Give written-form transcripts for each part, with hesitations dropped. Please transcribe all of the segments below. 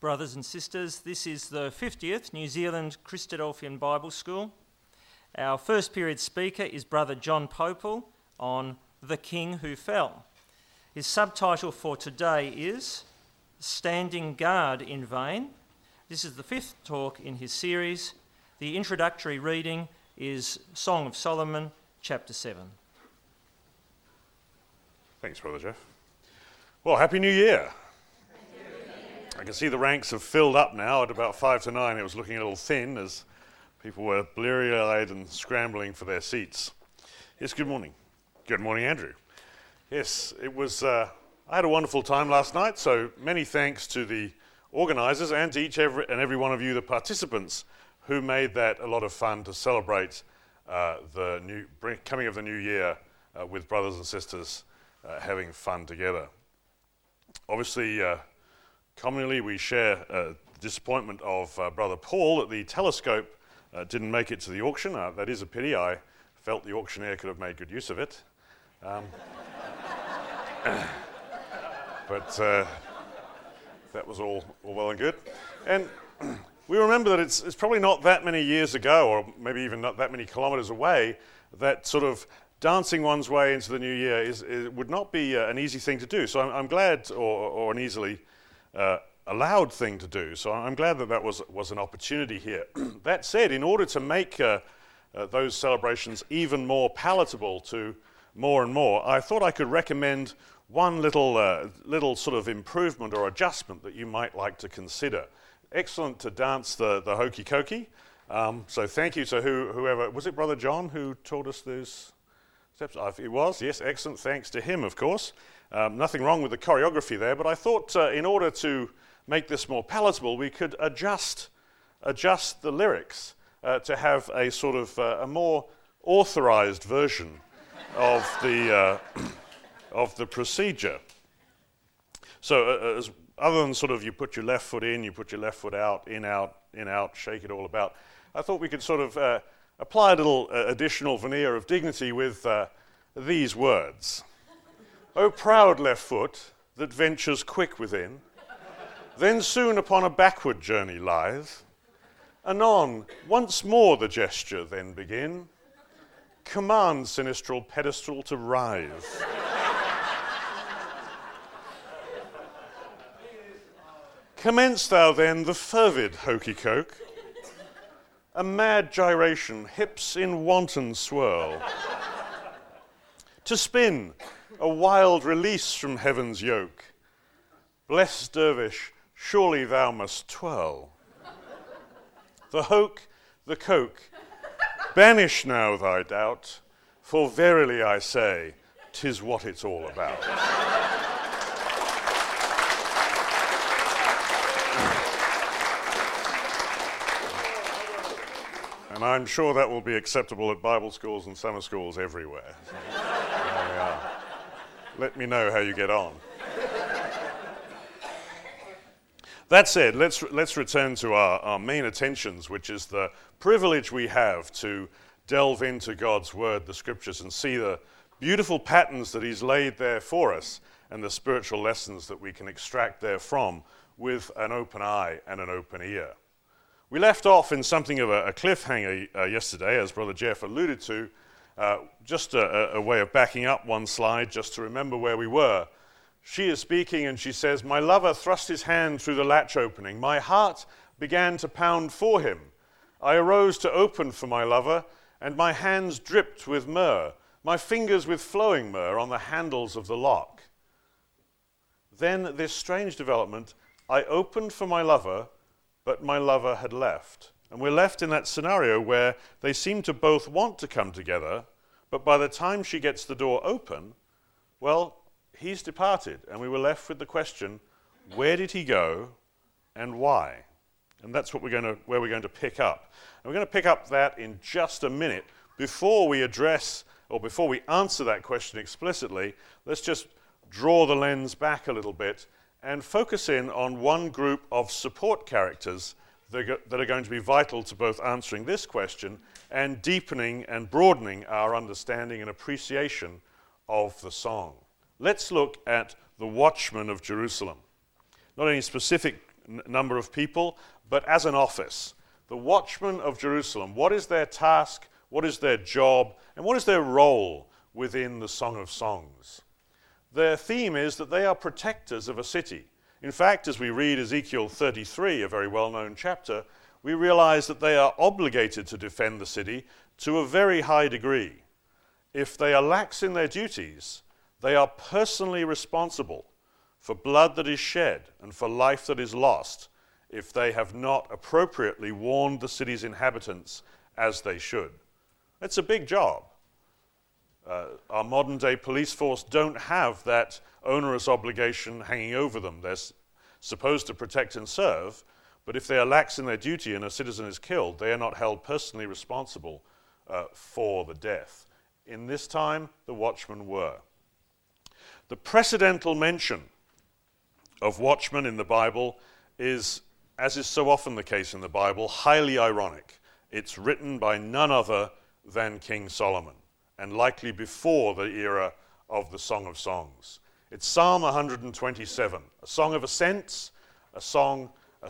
Brothers and sisters, this is the 50th New Zealand Christadelphian Bible School. Our first period speaker is Brother John Popel on The King Who Fell. His subtitle for today is Standing Guard in Vain. This is the fifth talk in his series. The introductory reading is Song of Solomon, chapter 7. Thanks, Brother Jeff. Well, Happy New Year. I can see the ranks have filled up now. At about 5 to 9, it was looking a little thin as people were bleary-eyed and scrambling for their seats. Yes, good morning. Good morning, Andrew. Yes, it was. I had a wonderful time last night, so many thanks to the organisers and to every one of you, the participants, who made that a lot of fun to celebrate the coming of the new year with brothers and sisters having fun together. Obviously, commonly, we share the disappointment of Brother Paul that the telescope didn't make it to the auction. That is a pity. I felt the auctioneer could have made good use of it. But that was all well and good. And we remember that it's probably not that many years ago, or maybe even not that many kilometres away, that sort of dancing one's way into the new year would not be an easy thing to do. So I'm glad, or an easily allowed thing to do. So I'm glad that was an opportunity here. That said, in order to make those celebrations even more palatable to more and more, I thought I could recommend one little sort of improvement or adjustment that you might like to consider. Excellent to dance the hokey cokey. So thank you to whoever, was it Brother John who taught us those steps? It was, yes, excellent. Thanks to him, of course. Nothing wrong with the choreography there, but I thought in order to make this more palatable, we could adjust the lyrics to have a sort of a more authorized version of the procedure. So other than sort of you put your left foot in, you put your left foot out, in, out, shake it all about, I thought we could sort of apply a little additional veneer of dignity with these words. O proud left foot that ventures quick within, then soon upon a backward journey lieth, anon once more the gesture then begin, command sinistral pedestal to rise. Commence thou then the fervid hokey coke, a mad gyration, hips in wanton swirl, to spin a wild release from heaven's yoke. Blessed dervish, surely thou must twirl. The hoke, the coke, banish now thy doubt, for verily I say, 'tis what it's all about. And I'm sure that will be acceptable at Bible schools and summer schools everywhere. So, there we are. Let me know how you get on. That said, let's return to our main attentions, which is the privilege we have to delve into God's Word, the Scriptures, and see the beautiful patterns that He's laid there for us and the spiritual lessons that we can extract therefrom with an open eye and an open ear. We left off in something of a cliffhanger yesterday, as Brother Jeff alluded to, just a way of backing up one slide just to remember where we were. She is speaking and she says, "My lover thrust his hand through the latch opening. My heart began to pound for him. I arose to open for my lover, and my hands dripped with myrrh, my fingers with flowing myrrh on the handles of the lock. Then this strange development, I opened for my lover, but my lover had left." And we're left in that scenario where they seem to both want to come together, but by the time she gets the door open, well, he's departed. And we were left with the question, where did he go and why? And that's what where we're going to pick up. And we're going to pick up that in just a minute. Before we answer that question explicitly, let's just draw the lens back a little bit and focus in on one group of support characters that are going to be vital to both answering this question and deepening and broadening our understanding and appreciation of the song. Let's look at the Watchman of Jerusalem. Not any specific number of people, but as an office. The watchmen of Jerusalem, what is their task, what is their job, and what is their role within the Song of Songs? Their theme is that they are protectors of a city. In fact, as we read Ezekiel 33, a very well-known chapter, we realize that they are obligated to defend the city to a very high degree. If they are lax in their duties, they are personally responsible for blood that is shed and for life that is lost if they have not appropriately warned the city's inhabitants as they should. It's a big job. Our modern-day police force don't have that onerous obligation hanging over them. They're supposed to protect and serve, but if they are lax in their duty and a citizen is killed, they are not held personally responsible for the death. In this time, the watchmen were. The precedental mention of watchmen in the Bible is, as is so often the case in the Bible, highly ironic. It's written by none other than King Solomon, and likely before the era of the Song of Songs. It's Psalm 127, a song of ascents, a psalm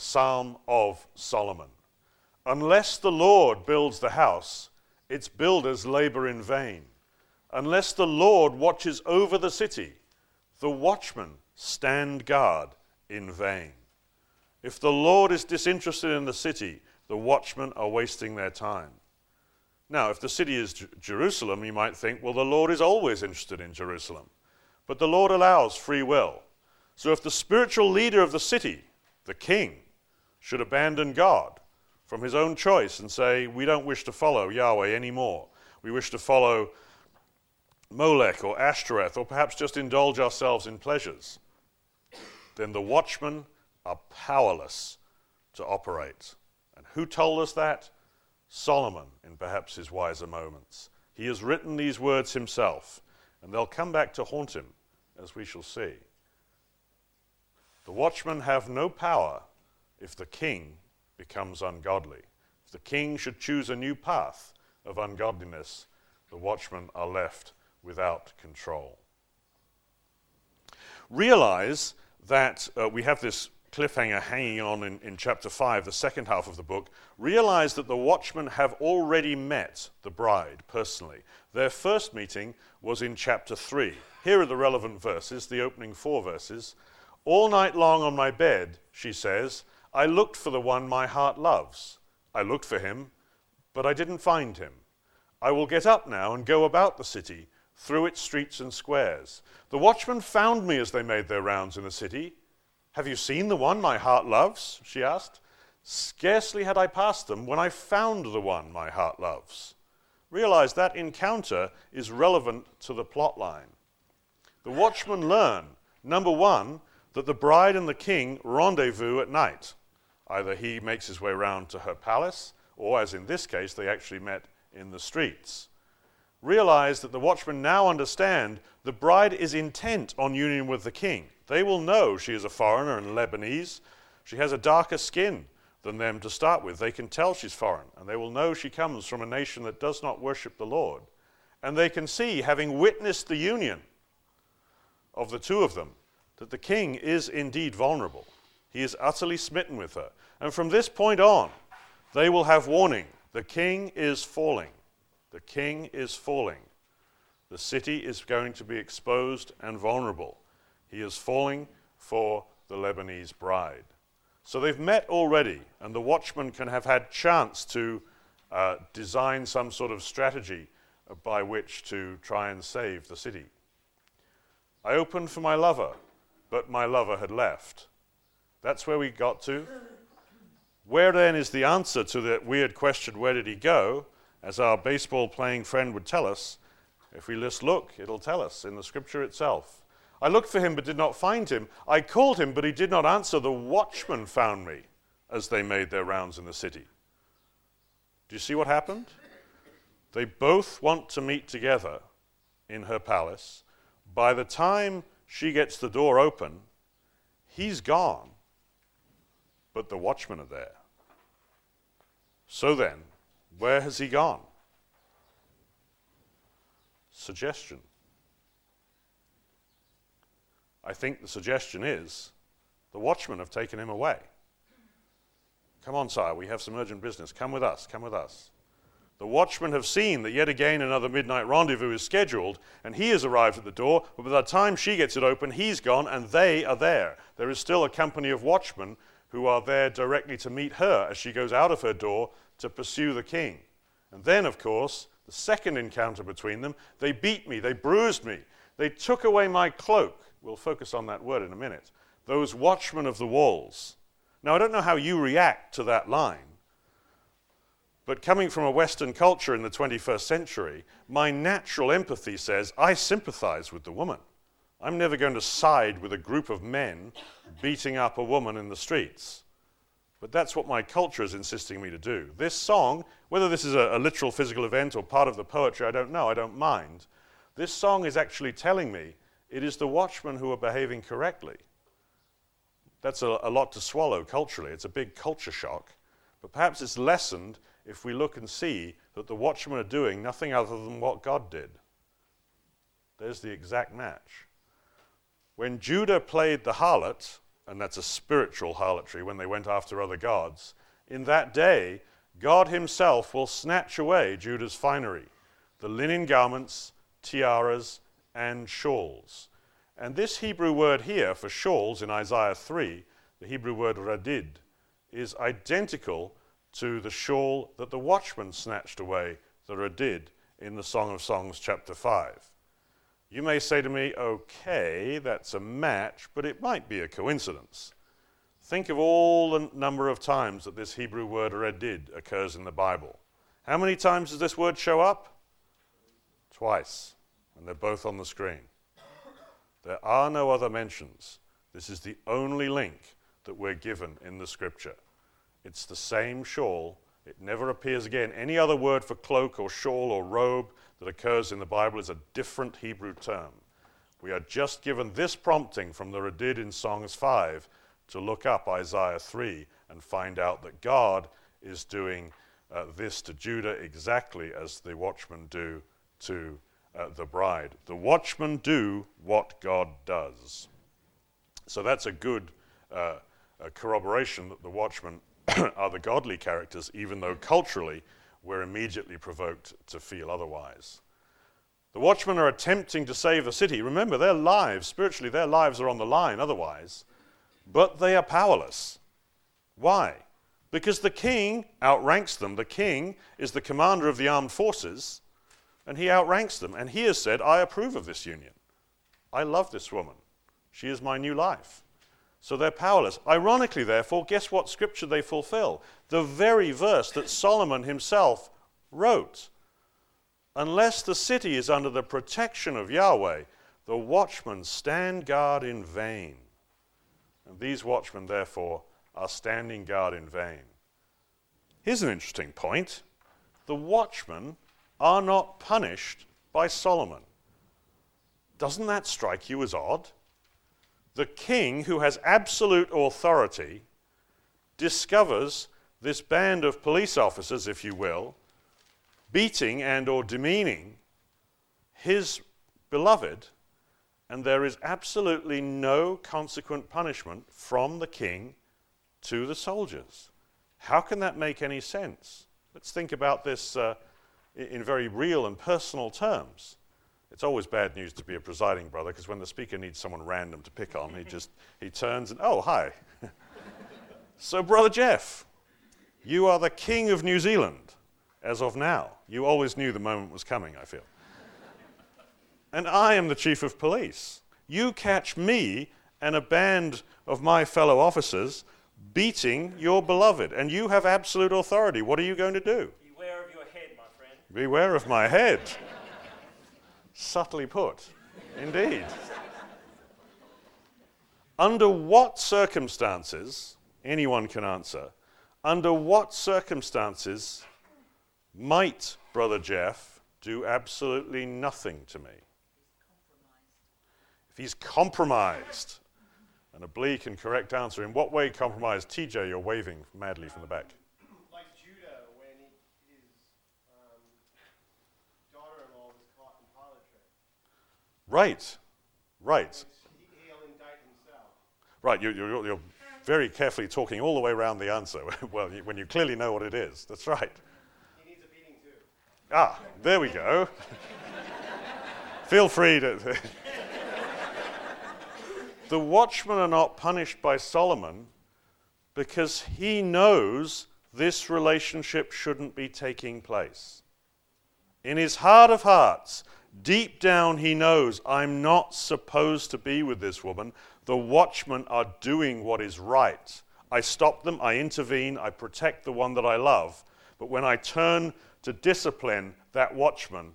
of Solomon. Unless the Lord builds the house, its builders labor in vain. Unless the Lord watches over the city, the watchmen stand guard in vain. If the Lord is disinterested in the city, the watchmen are wasting their time. Now, if the city is Jerusalem, you might think, well, the Lord is always interested in Jerusalem. But the Lord allows free will. So if the spiritual leader of the city, the king, should abandon God from his own choice and say, we don't wish to follow Yahweh anymore, we wish to follow Molech or Ashtoreth, or perhaps just indulge ourselves in pleasures, then the watchmen are powerless to operate. And who told us that? Solomon, in perhaps his wiser moments. He has written these words himself, and they'll come back to haunt him, as we shall see. The watchmen have no power if the king becomes ungodly. If the king should choose a new path of ungodliness, the watchmen are left without control. Realize that we have this cliffhanger hanging on in chapter 5, the second half of the book. Realize that the watchmen have already met the bride personally. Their first meeting was in chapter 3. Here are the relevant verses, the opening 4 verses. All night long on my bed, she says, I looked for the one my heart loves. I looked for him, but I didn't find him. I will get up now and go about the city, through its streets and squares. The watchmen found me as they made their rounds in the city. Have you seen the one my heart loves? She asked. Scarcely had I passed them when I found the one my heart loves. Realize that encounter is relevant to the plot line. The watchmen learn, number one, that the bride and the king rendezvous at night. Either he makes his way round to her palace, or as in this case, they actually met in the streets. Realize that the watchmen now understand the bride is intent on union with the king. They will know she is a foreigner and Lebanese. She has a darker skin than them to start with. They can tell she's foreign, and they will know she comes from a nation that does not worship the Lord. And they can see, having witnessed the union of the two of them, that the king is indeed vulnerable. He is utterly smitten with her. And from this point on, they will have warning. The king is falling. The king is falling. The city is going to be exposed and vulnerable. He is falling for the Lebanese bride. So they've met already, and the watchman can have had chance to design some sort of strategy by which to try and save the city. I opened for my lover, but my lover had left. That's where we got to. Where then is the answer to that weird question, where did he go? As our baseball-playing friend would tell us, if we just look, it'll tell us in the scripture itself. I looked for him but did not find him. I called him but he did not answer. The watchmen found me as they made their rounds in the city. Do you see what happened? They both want to meet together in her palace. By the time she gets the door open, he's gone, but the watchmen are there. So then, where has he gone? Suggestion. I think the suggestion is the watchmen have taken him away. Come on, sire, we have some urgent business. Come with us, come with us. The watchmen have seen that yet again another midnight rendezvous is scheduled, and he has arrived at the door, but by the time she gets it open, he's gone, and they are there. There is still a company of watchmen who are there directly to meet her as she goes out of her door to pursue the king. And then, of course, the second encounter between them, they beat me, they bruised me, they took away my cloak. We'll focus on that word in a minute. Those watchmen of the walls. Now, I don't know how you react to that line, but coming from a Western culture in the 21st century, my natural empathy says, I sympathize with the woman. I'm never going to side with a group of men beating up a woman in the streets. But that's what my culture is insisting me to do. This song, whether this is a literal physical event or part of the poetry, I don't know, I don't mind. This song is actually telling me it is the watchmen who are behaving correctly. That's a lot to swallow culturally. It's a big culture shock. But perhaps it's lessened if we look and see that the watchmen are doing nothing other than what God did. There's the exact match. When Judah played the harlot, and that's a spiritual harlotry when they went after other gods, in that day, God himself will snatch away Judah's finery, the linen garments, tiaras, and shawls. And this Hebrew word here for shawls in Isaiah 3, the Hebrew word radid, is identical to the shawl that the watchman snatched away, the radid, in the Song of Songs chapter 5. You may say to me, okay, that's a match, but it might be a coincidence. Think of all the number of times that this Hebrew word radid occurs in the Bible. How many times does this word show up? Twice, and they're both on the screen. There are no other mentions. This is the only link that we're given in the scripture. It's the same shawl. It never appears again. Any other word for cloak or shawl or robe that occurs in the Bible is a different Hebrew term. We are just given this prompting from the radid in Songs 5 to look up Isaiah 3 and find out that God is doing this to Judah exactly as the watchmen do to the bride. The watchmen do what God does. So that's a good corroboration that the watchmen are the godly characters, even though culturally we're immediately provoked to feel otherwise. The watchmen are attempting to save the city. Remember, their lives, spiritually, their lives are on the line otherwise, but they are powerless. Why? Because the king outranks them. The king is the commander of the armed forces, and he outranks them. And he has said, I approve of this union. I love this woman. She is my new life. So they're powerless. Ironically, therefore, guess what scripture they fulfill? The very verse that Solomon himself wrote. Unless the city is under the protection of Yahweh, the watchmen stand guard in vain. And these watchmen, therefore, are standing guard in vain. Here's an interesting point. The watchmen are not punished by Solomon. Doesn't that strike you as odd? The king, who has absolute authority, discovers this band of police officers, if you will, beating and or demeaning his beloved, and there is absolutely no consequent punishment from the king to the soldiers. How can that make any sense? Let's think about this in very real and personal terms. It's always bad news to be a presiding brother, because when the speaker needs someone random to pick on, he turns and, oh, hi. So, Brother Jeff, you are the King of New Zealand, as of now. You always knew the moment was coming, I feel. And I am the Chief of Police. You catch me and a band of my fellow officers beating your beloved, and you have absolute authority. What are you going to do? Beware of your head, my friend. Beware of my head. Subtly put, indeed. Under what circumstances, anyone can answer, under what circumstances might Brother Jeff do absolutely nothing to me? If he's compromised. An oblique and correct answer. In what way compromised? TJ, you're waving madly from the back. Like Judah, when his daughter-in-law was caught in harlotry. Right. He'll indict himself. Right, you're very carefully talking all the way around the answer. Well, when you clearly know what it is. That's right. He needs a beating too. Ah, there we go. Feel free to... The watchmen are not punished by Solomon because he knows this relationship shouldn't be taking place. In his heart of hearts, deep down he knows, I'm not supposed to be with this woman. The watchmen are doing what is right. I stop them, I intervene, I protect the one that I love. But when I turn to discipline that watchman,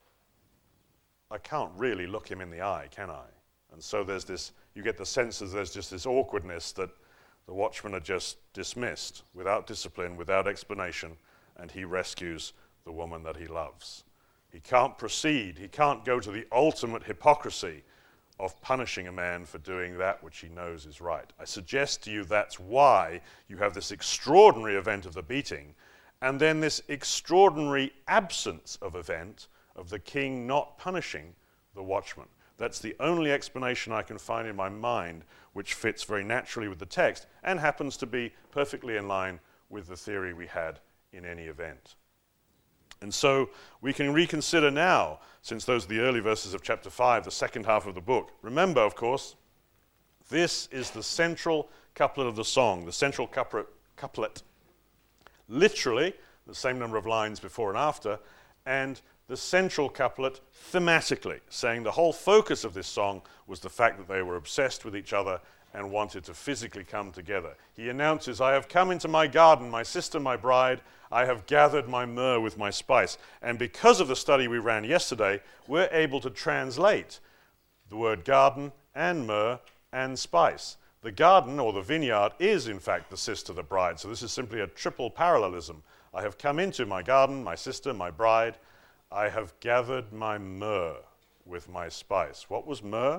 I can't really look him in the eye, can I? And so there's this, you get the sense that there's just this awkwardness that the watchmen are just dismissed without discipline, without explanation, and he rescues the woman that he loves. He can't proceed, he can't go to the ultimate hypocrisy of punishing a man for doing that which he knows is right. I suggest to you that's why you have this extraordinary event of the beating, and then this extraordinary absence of event of the king not punishing the watchman. That's the only explanation I can find in my mind which fits very naturally with the text and happens to be perfectly in line with the theory we had in any event. And so we can reconsider now, since those are the early verses of chapter 5, the second half of the book. Remember, of course, this is the central couplet of the song, the central couplet. Literally, the same number of lines before and after, and the central couplet thematically, saying the whole focus of this song was the fact that they were obsessed with each other and wanted to physically come together. He announces, I have come into my garden, my sister, my bride, I have gathered my myrrh with my spice. And because of the study we ran yesterday, we're able to translate the word garden and myrrh and spice. The garden, or the vineyard, is in fact the sister, the bride. So this is simply a triple parallelism. I have come into my garden, my sister, my bride. I have gathered my myrrh with my spice. What was myrrh?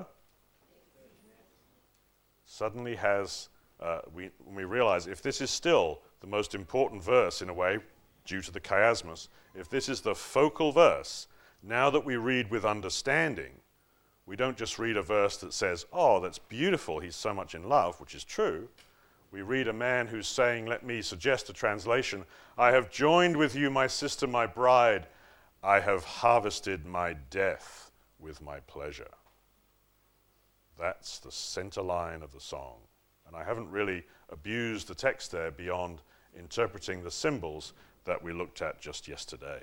Suddenly has, when we realize if this is still the most important verse in a way, due to the chiasmus, if this is the focal verse, now that we read with understanding, we don't just read a verse that says, oh, that's beautiful, he's so much in love, which is true. We read a man who's saying, let me suggest a translation, I have joined with you, my sister, my bride, I have harvested my death with my pleasure. That's the center line of the song. And I haven't really abused the text there beyond interpreting the symbols that we looked at just yesterday.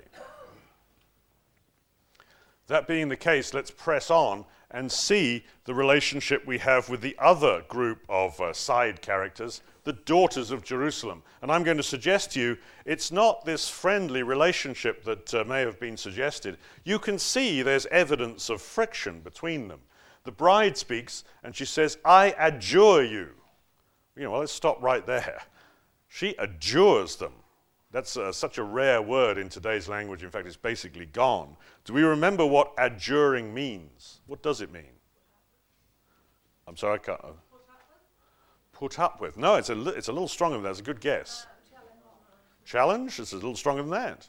That being the case, let's press on and see the relationship we have with the other group of side characters, the daughters of Jerusalem. And I'm going to suggest to you, it's not this friendly relationship that may have been suggested. You can see there's evidence of friction between them. The bride speaks and she says, I adjure you. Well, let's stop right there. She adjures them. That's such a rare word in today's language. In fact, it's basically gone. Do we remember what adjuring means? What does it mean? I'm sorry, I can't. Put up with. No, it's a little stronger than that. It's a good guess. Challenge? It's a little stronger than that.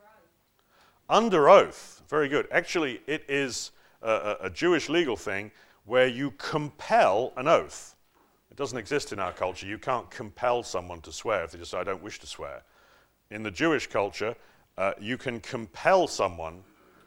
Under oath. Very good. Actually, it is a Jewish legal thing where you compel an oath. It doesn't exist in our culture. You can't compel someone to swear if they just say, I don't wish to swear. In the Jewish culture, you can compel someone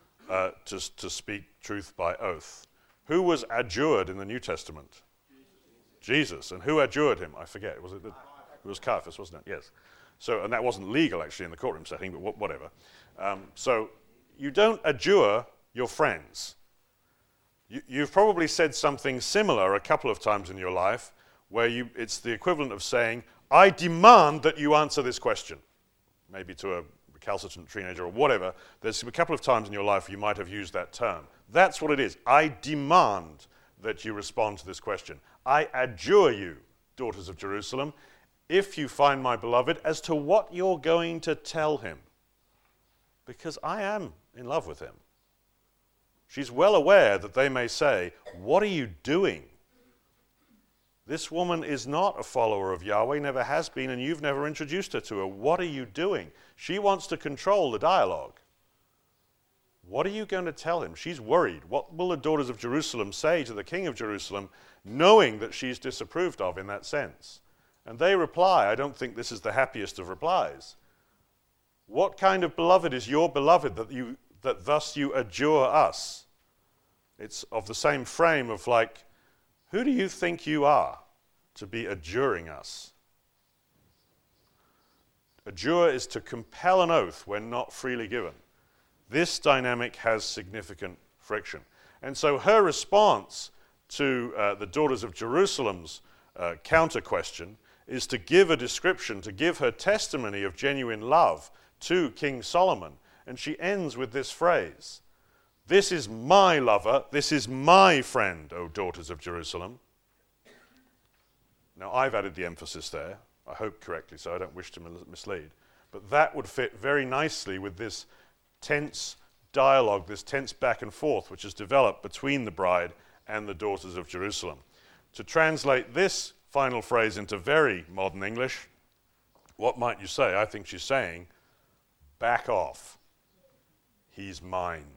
to speak truth by oath. Who was adjured in the New Testament? Jesus. And who adjured him? I forget. It was Caiaphas, wasn't it? Yes. So, and that wasn't legal actually in the courtroom setting, but whatever. So you don't adjure your friends. You've probably said something similar a couple of times in your life where it's the equivalent of saying, I demand that you answer this question. Maybe to a recalcitrant teenager or whatever. There's a couple of times in your life you might have used that term. That's what it is. I demand that you respond to this question. I adjure you, daughters of Jerusalem, if you find my beloved, as to what you're going to tell him. Because I am in love with him. She's well aware that they may say, what are you doing? This woman is not a follower of Yahweh, never has been, and you've never introduced her to her. What are you doing? She wants to control the dialogue. What are you going to tell him? She's worried. What will the daughters of Jerusalem say to the king of Jerusalem, knowing that she's disapproved of in that sense? And they reply, I don't think this is the happiest of replies. What kind of beloved is your beloved that thus you adjure us? It's of the same frame of like, who do you think you are to be adjuring us? Adjure is to compel an oath when not freely given. This dynamic has significant friction. And so her response to the daughters of Jerusalem's counter question is to give a description, to give her testimony of genuine love to King Solomon. And she ends with this phrase, "This is my lover, this is my friend, O daughters of Jerusalem." Now, I've added the emphasis there, I hope correctly, so I don't wish to mislead. But that would fit very nicely with this tense dialogue, this tense back and forth, which has developed between the bride and the daughters of Jerusalem. To translate this final phrase into very modern English, what might you say? I think she's saying, back off. He's mine.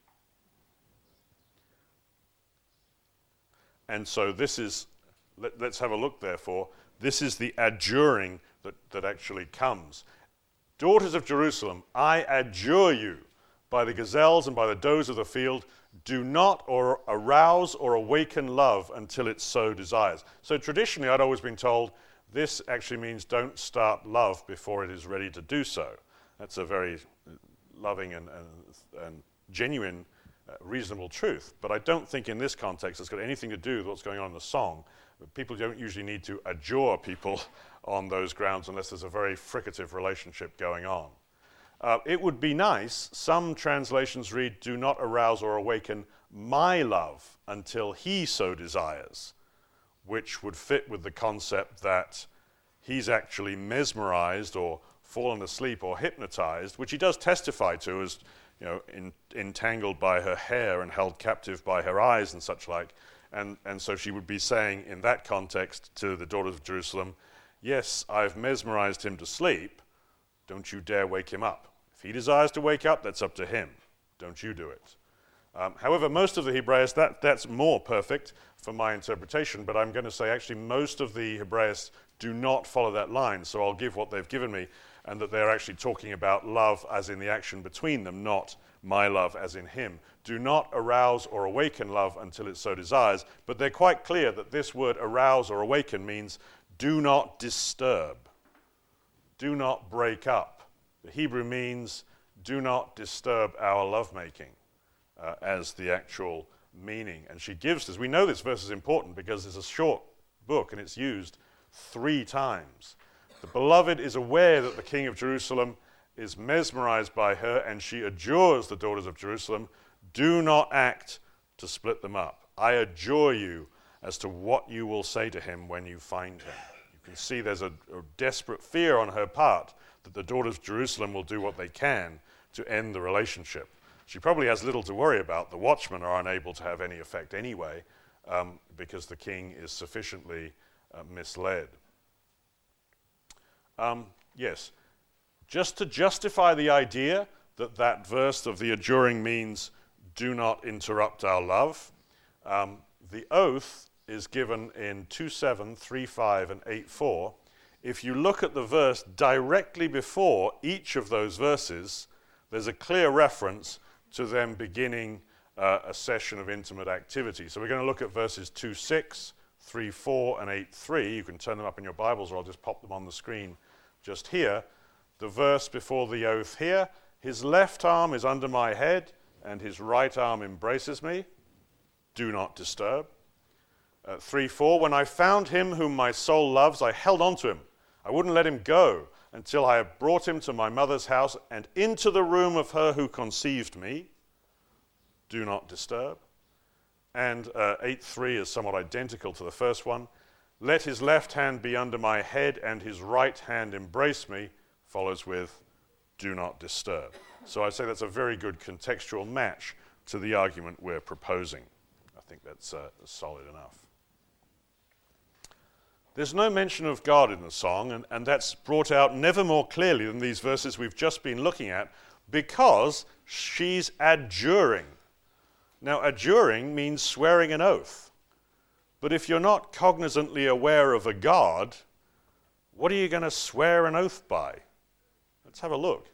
And so this is, let's have a look therefore, this is the adjuring that actually comes. Daughters of Jerusalem, I adjure you by the gazelles and by the does of the field, do not or arouse or awaken love until it so desires. So traditionally I'd always been told this actually means don't start love before it is ready to do so. That's a very loving and genuine, reasonable truth. But I don't think in this context it's got anything to do with what's going on in the song. People don't usually need to adjure people on those grounds unless there's a very fricative relationship going on. It would be nice, some translations read, do not arouse or awaken my love until he so desires, which would fit with the concept that he's actually mesmerized or fallen asleep or hypnotized, which he does testify to as, you know, entangled by her hair and held captive by her eyes and such like. And so she would be saying in that context to the daughters of Jerusalem, yes, I've mesmerized him to sleep, don't you dare wake him up. If he desires to wake up, that's up to him. Don't you do it. However, most of the Hebraists, that's more perfect for my interpretation, but I'm going to say actually most of the Hebraists do not follow that line, so I'll give what they've given me, and that they're actually talking about love as in the action between them, not my love as in him. Do not arouse or awaken love until it so desires, but they're quite clear that this word arouse or awaken means do not disturb, do not break up. The Hebrew means do not disturb our lovemaking as the actual meaning. And she gives this. We know this verse is important because it's a short book and it's used 3 times. The beloved is aware that the king of Jerusalem is mesmerized by her, and she adjures the daughters of Jerusalem, do not act to split them up. I adjure you as to what you will say to him when you find him. You can see there's a desperate fear on her part that the daughters of Jerusalem will do what they can to end the relationship. She probably has little to worry about. The watchmen are unable to have any effect anyway because the king is sufficiently misled. Yes, just to justify the idea that that verse of the adjuring means do not interrupt our love, the oath is given in 2:7, 3:5, and 8:4. If you look at the verse directly before each of those verses, there's a clear reference to them beginning a session of intimate activity. So we're going to look at verses 2:6, 3:4, and 8:3. You can turn them up in your Bibles, or I'll just pop them on the screen just here. The verse before the oath here, his left arm is under my head, and his right arm embraces me. Do not disturb. 3:4, when I found him whom my soul loves, I held on to him. I wouldn't let him go until I had brought him to my mother's house and into the room of her who conceived me. Do not disturb. And 8:3 is somewhat identical to the first one. Let his left hand be under my head and his right hand embrace me, follows with, do not disturb. So I say that's a very good contextual match to the argument we're proposing. I think that's solid enough. There's no mention of God in the song, and that's brought out never more clearly than these verses we've just been looking at, because she's adjuring. Now, adjuring means swearing an oath. But if you're not cognizantly aware of a God, What are you going to swear an oath by? Let's have a look.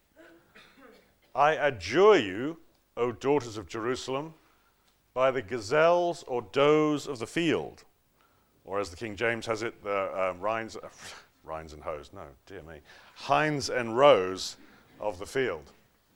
I adjure you, O daughters of Jerusalem, by the gazelles or does of the field. Or as the King James has it, the hinds and roes of the field.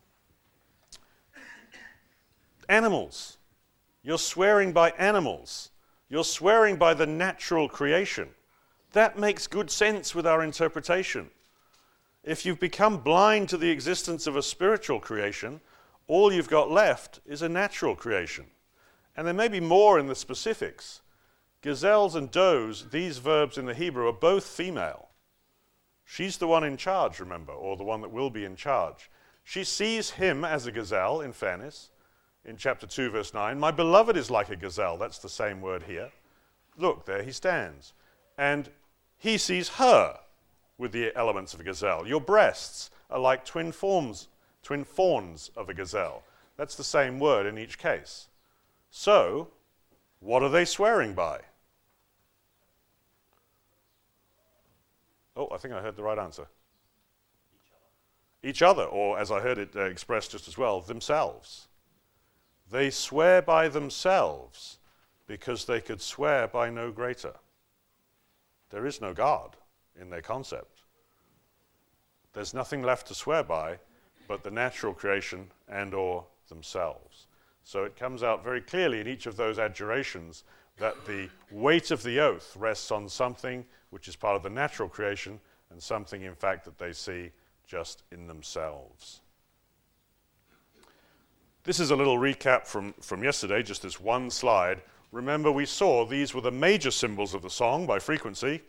Animals. You're swearing by animals. You're swearing by the natural creation. That makes good sense with our interpretation. If you've become blind to the existence of a spiritual creation, all you've got left is a natural creation. And there may be more in the specifics. Gazelles and does, these verbs in the Hebrew, are both female. She's the one in charge, remember, or the one that will be in charge. She sees him as a gazelle, in fairness, in chapter 2, verse 9. My beloved is like a gazelle. That's the same word here. Look, there he stands. And he sees her with the elements of a gazelle. Your breasts are like twin fawns of a gazelle. That's the same word in each case. So, what are they swearing by? Oh, I think I heard the right answer. Each other, or as I heard it expressed just as well, themselves. They swear by themselves because they could swear by no greater. There is no God in their concept. There's nothing left to swear by but the natural creation and or themselves. So it comes out very clearly in each of those adjurations that the weight of the oath rests on something which is part of the natural creation and something, in fact, that they see just in themselves. This is a little recap from yesterday, just this one slide. Remember, we saw these were the major symbols of the song by frequency: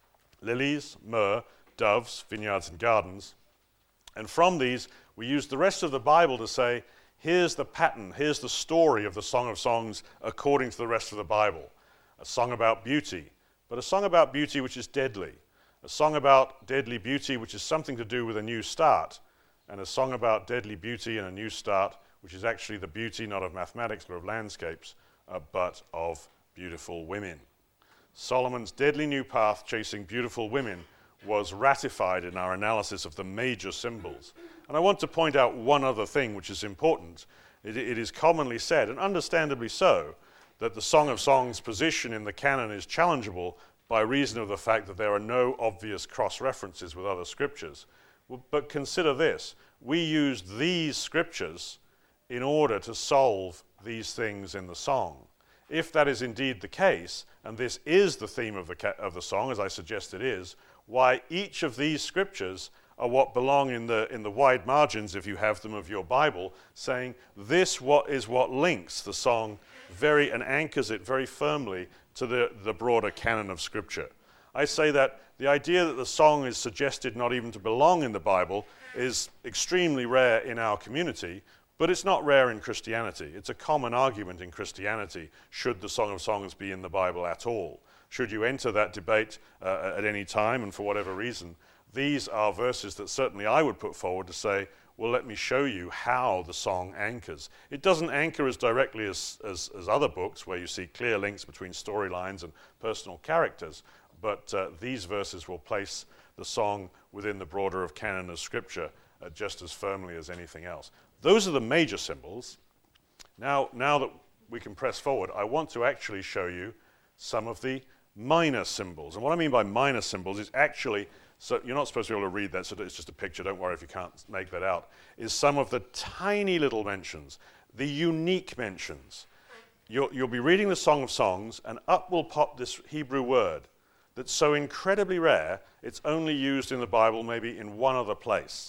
lilies, myrrh, doves, vineyards and gardens. And from these, we used the rest of the Bible to say, here's the pattern, here's the story of the Song of Songs according to the rest of the Bible. A song about beauty, but a song about beauty which is deadly. A song about deadly beauty which is something to do with a new start. And a song about deadly beauty and a new start which is actually the beauty not of mathematics or of landscapes, but of beautiful women. Solomon's deadly new path chasing beautiful women was ratified in our analysis of the major symbols. And I want to point out one other thing which is important. It is commonly said, and understandably so, that the Song of Songs' position in the canon is challengeable by reason of the fact that there are no obvious cross-references with other scriptures. But consider this. We used these scriptures in order to solve these things in the song. If that is indeed the case, and this is the theme of the song, as I suggest it is, why each of these scriptures are what belong in the wide margins, if you have them, of your Bible, saying this is what links the song and anchors it very firmly to the broader canon of Scripture. I say that the idea that the song is suggested not even to belong in the Bible is extremely rare in our community, but it's not rare in Christianity. It's a common argument in Christianity. Should the Song of Songs be in the Bible at all? Should you enter that debate at any time and for whatever reason? These are verses that certainly I would put forward to say, well, let me show you how the song anchors. It doesn't anchor as directly as other books where you see clear links between storylines and personal characters, but these verses will place the song within the broader of canon of Scripture just as firmly as anything else. Those are the major symbols. Now that we can press forward, I want to actually show you some of the minor symbols. And what I mean by minor symbols is actually, so you're not supposed to be able to read that, so it's just a picture, don't worry if you can't make that out, is some of the tiny little mentions, the unique mentions. You'll be reading the Song of Songs, and up will pop this Hebrew word that's so incredibly rare, it's only used in the Bible maybe in one other place.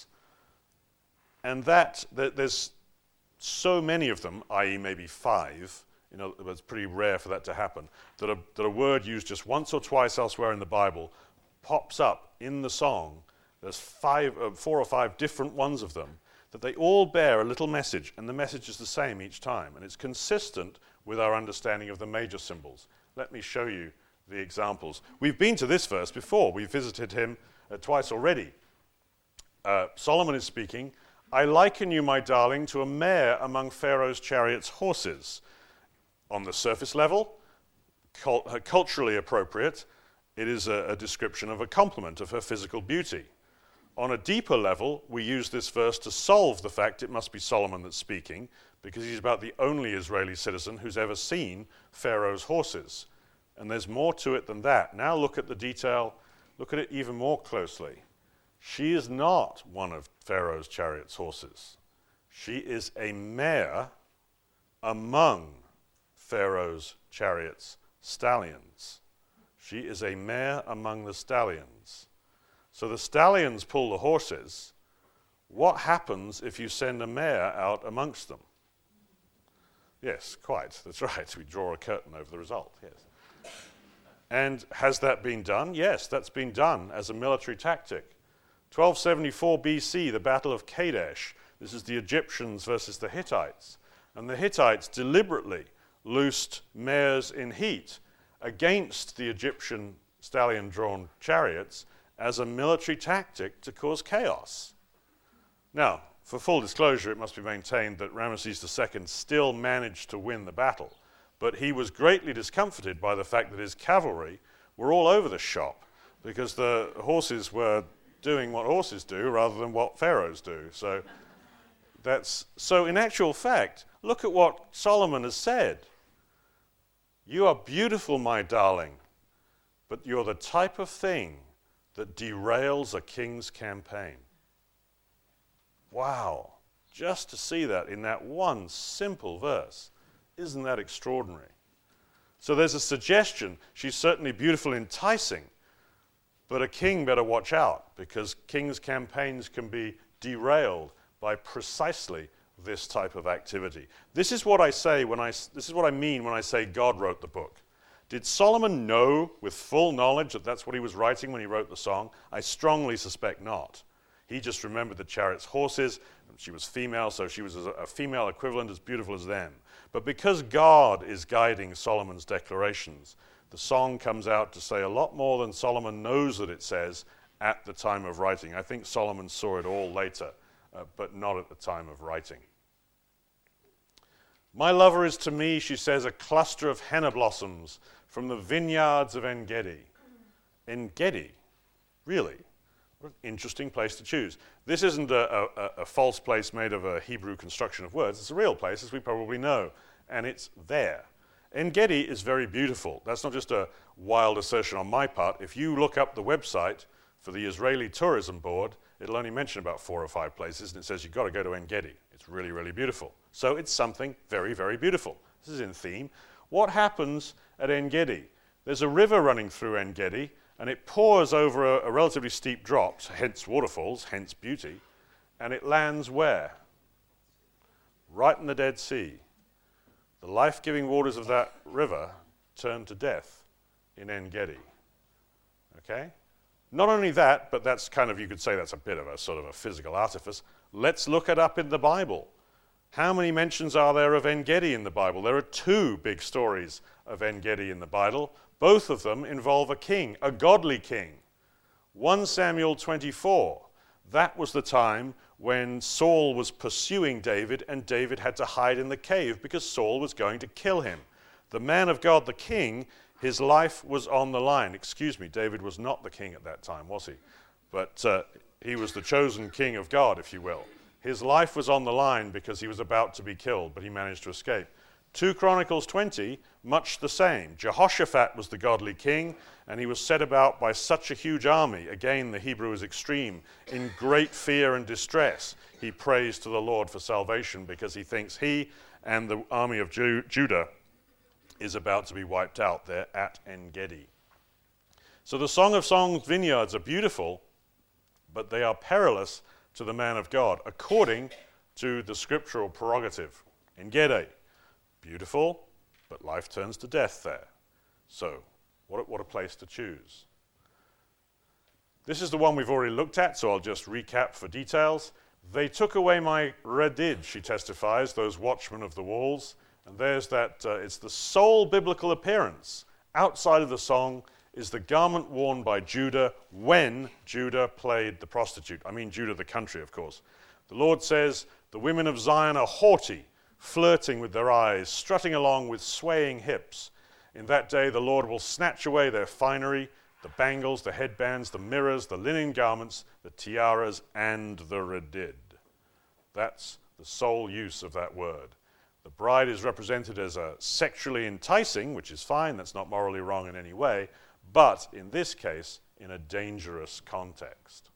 And there's so many of them, i.e. maybe 5, it's pretty rare for that to happen, that a word used just once or twice elsewhere in the Bible pops up in the song. There's 4 or 5 different ones of them, that they all bear a little message, and the message is the same each time, and it's consistent with our understanding of the major symbols. Let me show you the examples. We've been to this verse before. We've visited him twice already. Solomon is speaking, I liken you, my darling, to a mare among Pharaoh's chariots' horses. On the surface level, culturally appropriate. it is a description of a compliment of her physical beauty. On a deeper level, we use this verse to solve the fact it must be Solomon that's speaking, because he's about the only Israeli citizen who's ever seen Pharaoh's horses. And there's more to it than that. Now look at the detail, look at it even more closely. She is not one of Pharaoh's chariot's horses. She is a mare among Pharaoh's chariot's stallions. She is a mare among the stallions. So the stallions pull the horses. What happens if you send a mare out amongst them? Yes, quite. That's right. We draw a curtain over the result. Yes. And has that been done? Yes, that's been done as a military tactic. 1274 BC, the Battle of Kadesh. This is the Egyptians versus the Hittites. And the Hittites deliberately loosed mares in heat against the Egyptian stallion-drawn chariots as a military tactic to cause chaos. Now, for full disclosure, it must be maintained that Ramesses II still managed to win the battle, but he was greatly discomforted by the fact that his cavalry were all over the shop because the horses were doing what horses do rather than what pharaohs do. So in actual fact, look at what Solomon has said. You are beautiful, my darling, but you're the type of thing that derails a king's campaign. Wow, just to see that in that one simple verse, isn't that extraordinary? So there's a suggestion, she's certainly beautiful, enticing, but a king better watch out, because kings' campaigns can be derailed by precisely this type of activity. This is what I mean when I say God wrote the book. Did Solomon know with full knowledge that that's what he was writing when he wrote the song? I strongly suspect not. He just remembered the chariot's horses, and she was female, so she was a female equivalent as beautiful as them. But because God is guiding Solomon's declarations, the song comes out to say a lot more than Solomon knows that it says at the time of writing. I think Solomon saw it all later, but not at the time of writing. My lover is to me, she says, a cluster of henna blossoms from the vineyards of En-Gedi. En-Gedi? Really? What an interesting place to choose. This isn't a false place made of a Hebrew construction of words. It's a real place, as we probably know, and it's there. En-Gedi is very beautiful. That's not just a wild assertion on my part. If you look up the website for the Israeli Tourism Board, it'll only mention about 4 or 5 places, and it says you've got to go to En-Gedi. It's really, really beautiful. So it's something very, very beautiful. This is in theme. What happens at En-Gedi? There's a river running through En-Gedi, and it pours over a relatively steep drop, hence waterfalls, hence beauty, and it lands where? Right in the Dead Sea. The life-giving waters of that river turn to death in En-Gedi. Okay? Not only that, but that's kind of, you could say that's a bit of a sort of a physical artifice. Let's look it up in the Bible. How many mentions are there of En-Gedi in the Bible? There are 2 big stories of En-Gedi in the Bible. Both of them involve a king, a godly king. 1 Samuel 24, that was the time when Saul was pursuing David and David had to hide in the cave because Saul was going to kill him. The man of God, the king, his life was on the line. Excuse me, David was not the king at that time, was he? But he was the chosen king of God, if you will. His life was on the line because he was about to be killed, but he managed to escape. 2 Chronicles 20, much the same. Jehoshaphat was the godly king, and he was set about by such a huge army. Again, the Hebrew is extreme. In great fear and distress, he prays to the Lord for salvation because he thinks he and the army of Judah is about to be wiped out there at En-Gedi. So the Song of Songs vineyards are beautiful, but they are perilous to the man of God, according to the scriptural prerogative. En-Gedi, beautiful, but life turns to death there. So, what a place to choose. This is the one we've already looked at, so I'll just recap for details. They took away my redid, she testifies, those watchmen of the walls. And there's that, it's the sole biblical appearance outside of the song is the garment worn by Judah when Judah played the prostitute. I mean Judah the country, of course. The Lord says, the women of Zion are haughty, flirting with their eyes, strutting along with swaying hips. In that day the Lord will snatch away their finery, the bangles, the headbands, the mirrors, the linen garments, the tiaras, and the redid. That's the sole use of that word. The bride is represented as a sexually enticing, which is fine, that's not morally wrong in any way, but in this case, in a dangerous context.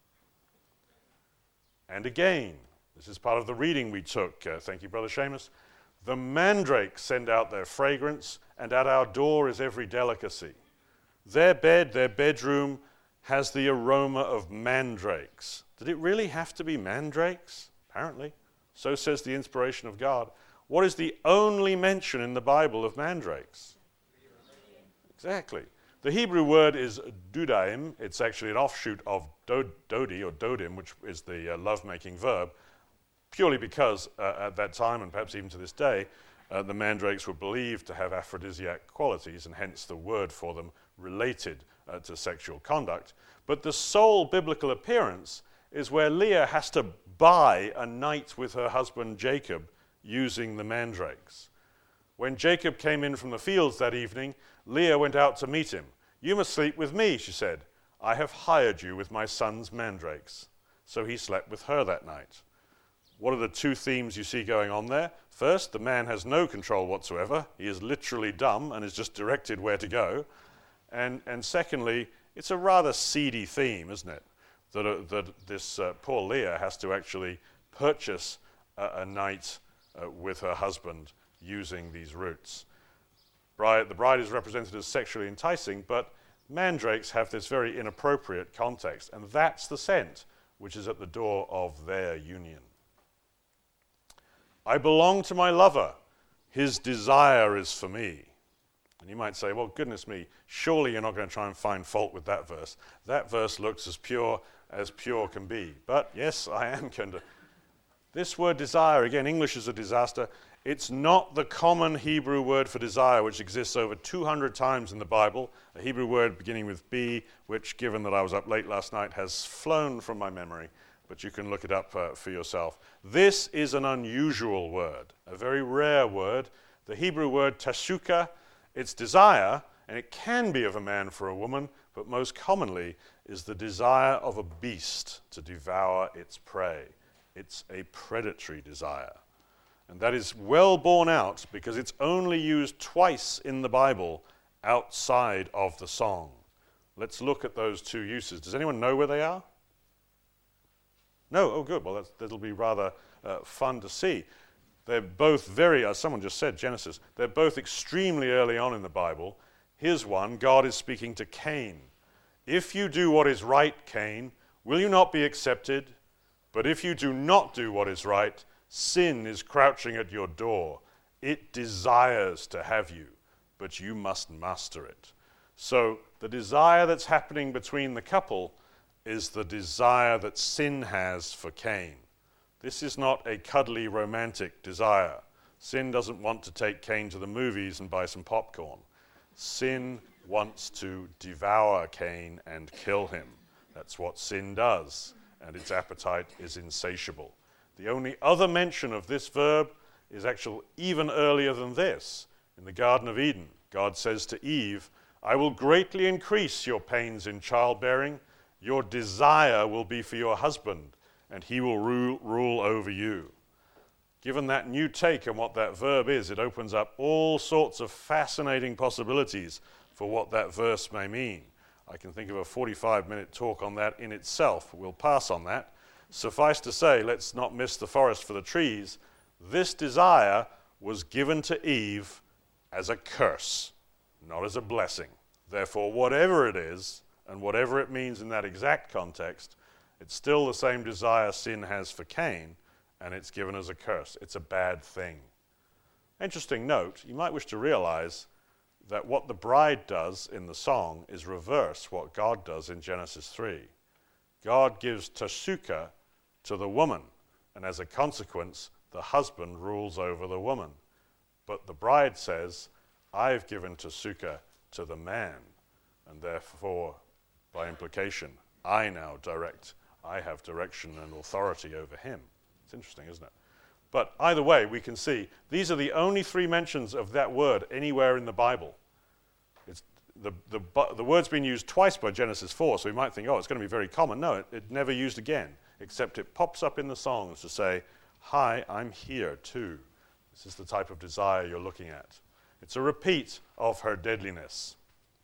And again, this is part of the reading we took, thank you, Brother Seamus. The mandrakes send out their fragrance, and at our door is every delicacy. Their bed, their bedroom, has the aroma of mandrakes. Did it really have to be mandrakes? Apparently. So says the inspiration of God. What is the only mention in the Bible of mandrakes? Exactly. The Hebrew word is dudaim. It's actually an offshoot of dodi or dodim, which is the love-making verb, purely because at that time, and perhaps even to this day, the mandrakes were believed to have aphrodisiac qualities, and hence the word for them related to sexual conduct. But the sole biblical appearance is where Leah has to buy a night with her husband Jacob using the mandrakes. When Jacob came in from the fields that evening, Leah went out to meet him. "You must sleep with me," she said. "I have hired you with my son's mandrakes." So he slept with her that night. What are the two themes you see going on there? First, the man has no control whatsoever. He is literally dumb and is just directed where to go. And secondly, it's a rather seedy theme, isn't it? That this poor Leah has to actually purchase a night with her husband using these roots. The bride is represented as sexually enticing, but mandrakes have this very inappropriate context, and that's the scent which is at the door of their union. I belong to my lover. His desire is for me. And you might say, well, goodness me, surely you're not going to try and find fault with that verse. That verse looks as pure can be. But yes, I am going to. This word desire, again, English is a disaster. It's not the common Hebrew word for desire, which exists over 200 times in the Bible, a Hebrew word beginning with B, which, given that I was up late last night, has flown from my memory, but you can look it up for yourself. This is an unusual word, a very rare word. The Hebrew word tashuka, it's desire, and it can be of a man for a woman, but most commonly is the desire of a beast to devour its prey. It's a predatory desire. And that is well borne out because it's only used twice in the Bible outside of the song. Let's look at those two uses. Does anyone know where they are? No? Oh, good. Well, that'll be rather fun to see. They're both very, as someone just said, Genesis, they're both extremely early on in the Bible. Here's one. God is speaking to Cain. If you do what is right, Cain, will you not be accepted? But if you do not do what is right, sin is crouching at your door. It desires to have you, but you must master it. So the desire that's happening between the couple is the desire that sin has for Cain. This is not a cuddly romantic desire. Sin doesn't want to take Cain to the movies and buy some popcorn. Sin wants to devour Cain and kill him. That's what sin does, and its appetite is insatiable. The only other mention of this verb is actually even earlier than this. In the Garden of Eden, God says to Eve, "I will greatly increase your pains in childbearing. Your desire will be for your husband, and he will rule over you." Given that new take on what that verb is, it opens up all sorts of fascinating possibilities for what that verse may mean. I can think of a 45-minute talk on that in itself. We'll pass on that. Suffice to say, let's not miss the forest for the trees. This desire was given to Eve as a curse, not as a blessing. Therefore, whatever it is, and whatever it means in that exact context, it's still the same desire sin has for Cain, and it's given as a curse. It's a bad thing. Interesting note, you might wish to realize that what the bride does in the song is reverse what God does in Genesis 3. God gives tashuka to the woman, and as a consequence, the husband rules over the woman. But the bride says, I've given tashuka to the man, and therefore, by implication, I have direction and authority over him. It's interesting, isn't it? But either way, we can see these are the only three mentions of that word anywhere in the Bible. the word's been used twice by Genesis 4, so we might think, oh, it's going to be very common. No, it never used again, except it pops up in the songs to say, hi, I'm here too. This is the type of desire you're looking at. It's a repeat of her deadliness.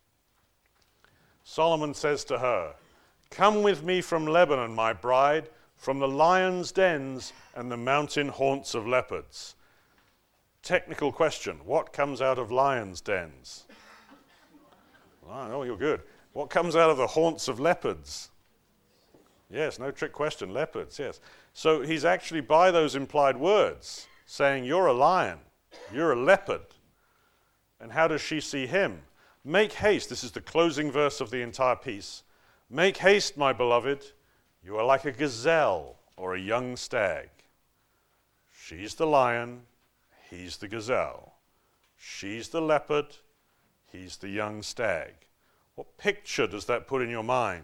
Solomon says to her, come with me from Lebanon, my bride, from the lion's dens and the mountain haunts of leopards. Technical question, what comes out of lions' dens? Oh, you're good. What comes out of the haunts of leopards? Yes, no trick question, leopards, yes. So he's actually, by those implied words, saying, you're a lion, you're a leopard. And how does she see him? Make haste, this is the closing verse of the entire piece. Make haste, my beloved, you are like a gazelle or a young stag. She's the lion, he's the gazelle. She's the leopard, he's the young stag. What picture does that put in your mind?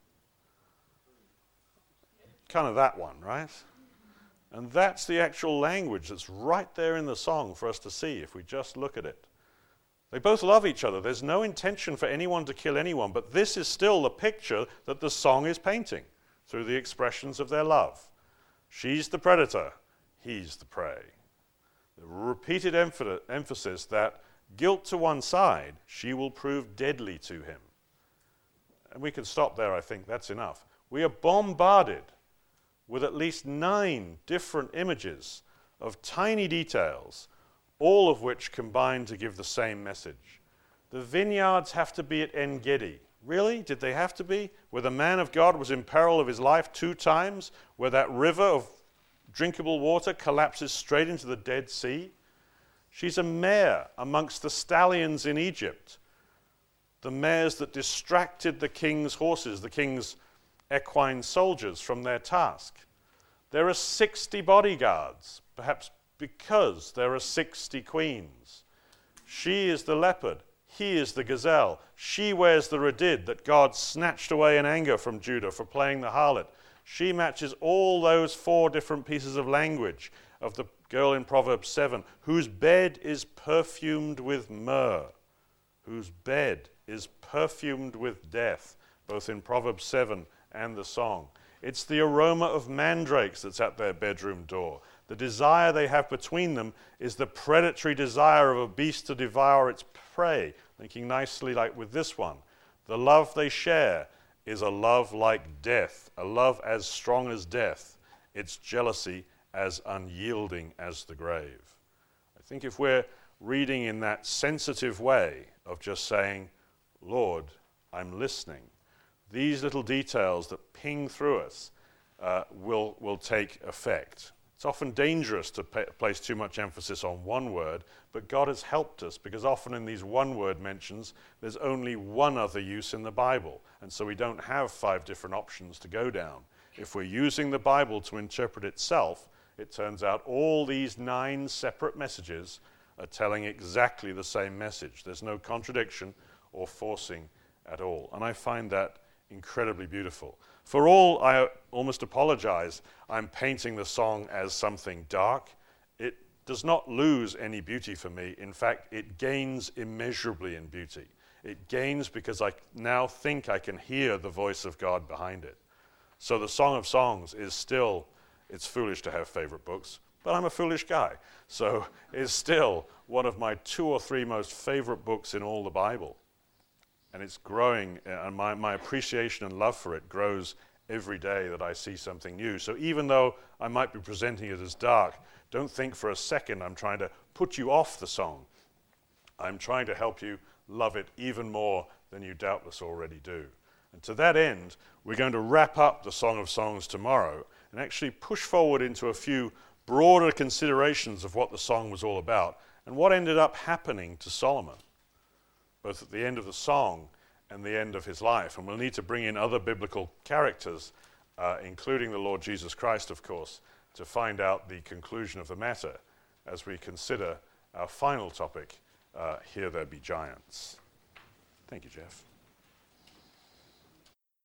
Kind of that one, right? And that's the actual language that's right there in the song for us to see if we just look at it. They both love each other. There's no intention for anyone to kill anyone, but this is still the picture that the song is painting through the expressions of their love. She's the predator, he's the prey. The repeated emphasis that guilt to one side, she will prove deadly to him. And we can stop there, I think. That's enough. We are bombarded with at least 9 different images of tiny details, all of which combine to give the same message. The vineyards have to be at En Gedi. Really? Did they have to be? Where the man of God was in peril of his life 2 times? Where that river of drinkable water collapses straight into the Dead Sea? She's a mare amongst the stallions in Egypt. The mares that distracted the king's horses, the king's equine soldiers from their task. There are 60 bodyguards, perhaps because there are 60 queens. She is the leopard, he is the gazelle. She wears the redid that God snatched away in anger from Judah for playing the harlot. She matches all those 4 different pieces of language of the girl in Proverbs 7, whose bed is perfumed with myrrh, whose bed is perfumed with death, both in Proverbs 7 and the song. It's the aroma of mandrakes that's at their bedroom door. The desire they have between them is the predatory desire of a beast to devour its prey, thinking nicely like with this one. The love they share is a love like death, a love as strong as death, its jealousy as unyielding as the grave. I think if we're reading in that sensitive way of just saying, Lord, I'm listening, these little details that ping through us will take effect. It's often dangerous to place too much emphasis on one word, but God has helped us because often in these one-word mentions, there's only one other use in the Bible, and so we don't have 5 different options to go down. If we're using the Bible to interpret itself, it turns out all these 9 separate messages are telling exactly the same message. There's no contradiction or forcing at all, and I find that incredibly beautiful. For all I almost apologize, I'm painting the song as something dark. It does not lose any beauty for me. In fact, it gains immeasurably in beauty. It gains because I now think I can hear the voice of God behind it. So the Song of Songs is still, it's foolish to have favorite books, but I'm a foolish guy. So it's still one of my 2 or 3 most favorite books in all the Bible. And it's growing, and my appreciation and love for it grows every day that I see something new. So even though I might be presenting it as dark, don't think for a second I'm trying to put you off the song. I'm trying to help you love it even more than you doubtless already do. And to that end, we're going to wrap up the Song of Songs tomorrow and actually push forward into a few broader considerations of what the song was all about and what ended up happening to Solomon, both at the end of the song and the end of his life. And we'll need to bring in other biblical characters, including the Lord Jesus Christ, of course, to find out the conclusion of the matter as we consider our final topic, Here There Be Giants. Thank you, Jeff.